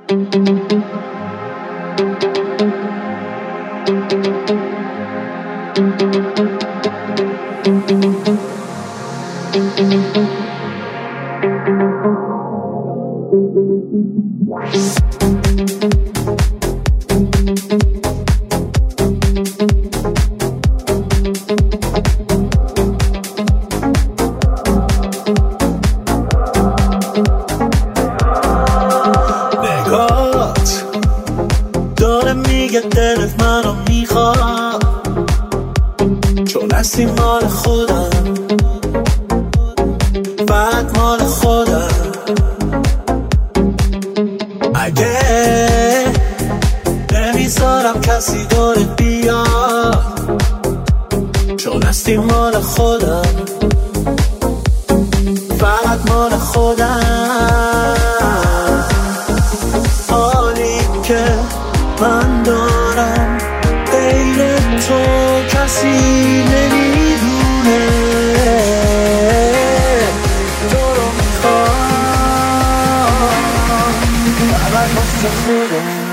نگات داره میگه دلت منو میخواد، چون هستی مال خودم، فقط مال خودم. اگه نمیذارم کسی دورت بیاد، چون هستی مال خودم، فقط مال خودم. حالی که من دارم غیر تو کسی نمیدونه، تو رو میخوام فقط واسه خودم.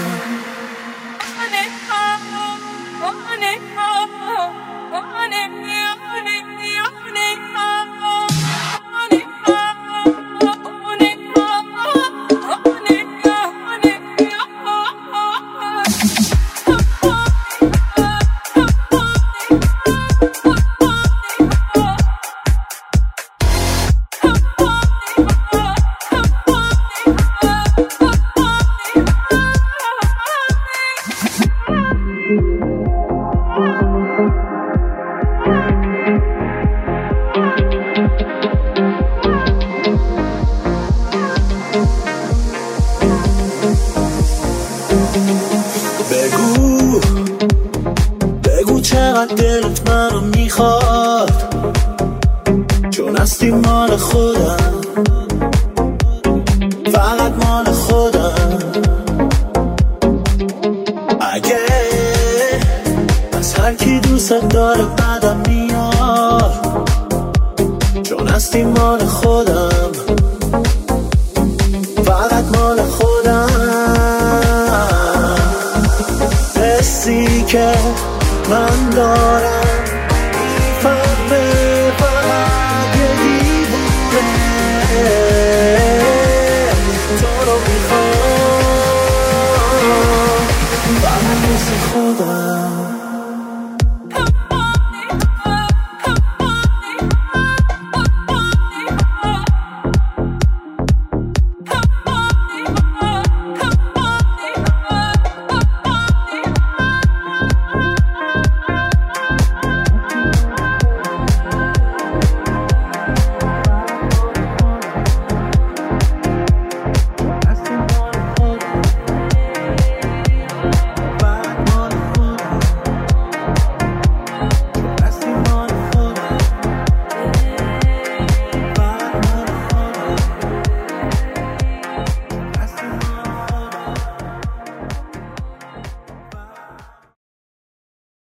بگو چقدر دلت منو میخواد، چون هستی مال خودم، فقط مال خودم. اگه از هر کی دوست داره بدم میاد، چون هستی مال خودم، فقط مال خودم. حسی که من دارم میفهمه فقط یه دیوونه، تو رو میخوام